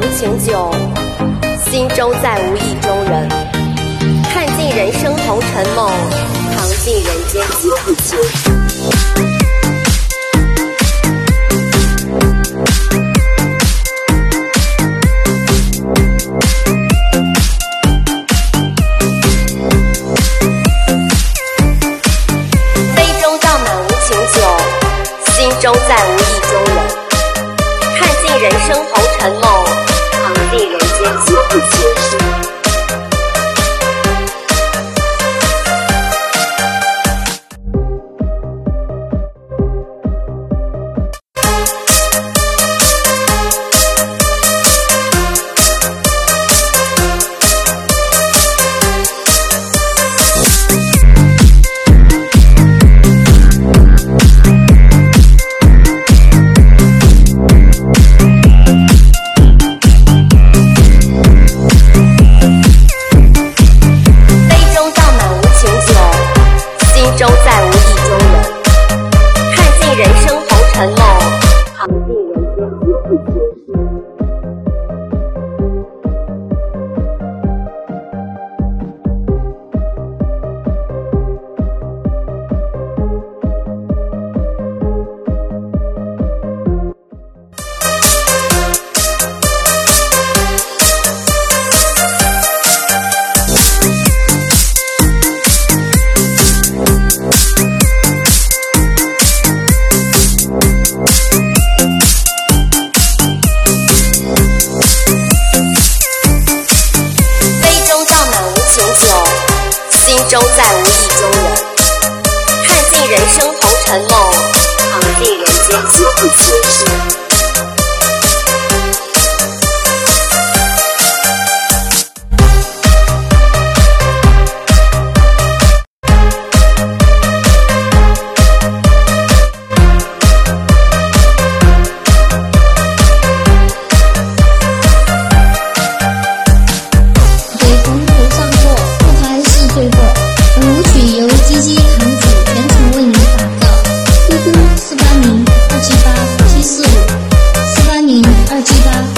情酒，心中再无意中人。看尽人生红尘梦，尝尽人间疾苦情。心中再无意中人，看尽人生红尘梦，尝尽人间疾苦情。心中再无意中人，看尽人生红尘梦，尝尽人间疾苦情。心中再无意中人，看尽人生红尘梦，尝尽人间疾苦情。舞曲由鸡鸡堂主全程为您打造 ，QQ 480-278-745，480-278。